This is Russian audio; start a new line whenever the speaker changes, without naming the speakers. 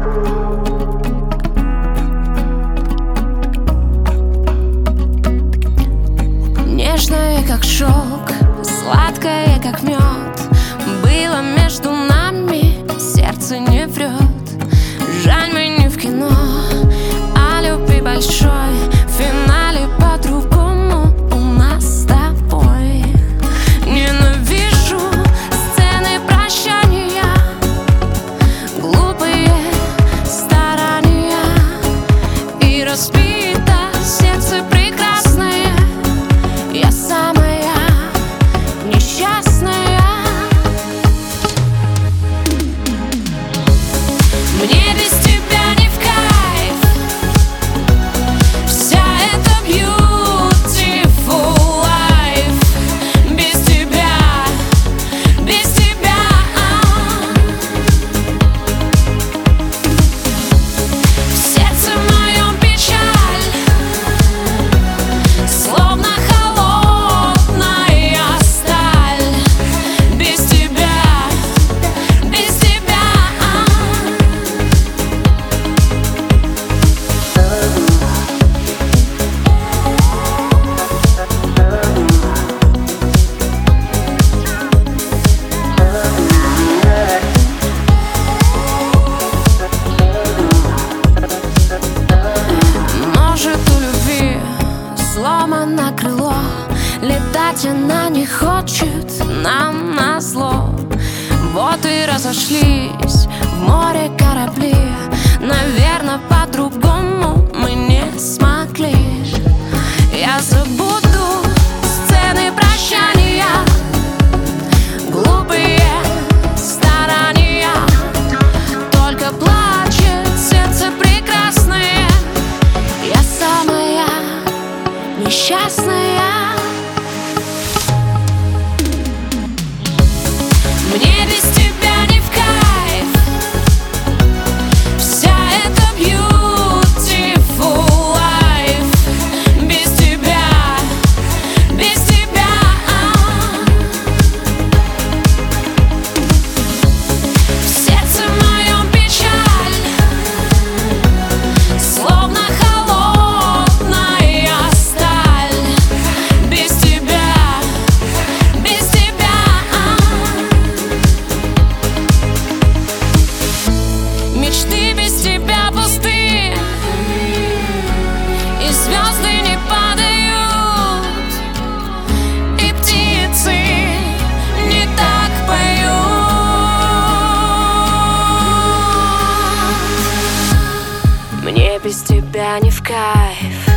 Нежное, как шелк, сладкое, как мед, было между нами, сердце не врет. Жаль, мы не в кино, а любви большой, в финале по-другому у нас с тобой. Ненавижу сцены прощания, глупые старания, и разбито сердце прекрасное. Я самая несчастная. Мне без тебя не в кайф. Вся эта beautiful life. Без тебя, без тебя. В сердце моем печаль, словно холодная сталь. Без тебя, без тебя. Может, у любви сломано крыло, летать она не хочет нам назло. Вот и разошлись в море корабли. Наверно, по-другому мы не смогли. Я забуду сцены прощания, глупые старания. Только плачет сердце прекрасное. Я самая несчастная. Мне без тебя не в кайф. Вся эта beautiful life. Без тебя, без тебя. В сердце моем печаль, словно холодная сталь. Без тебя, без тебя. Мечты без тебя пусты, и звезды не падают, и птицы не так поют. Мне без тебя не в кайф.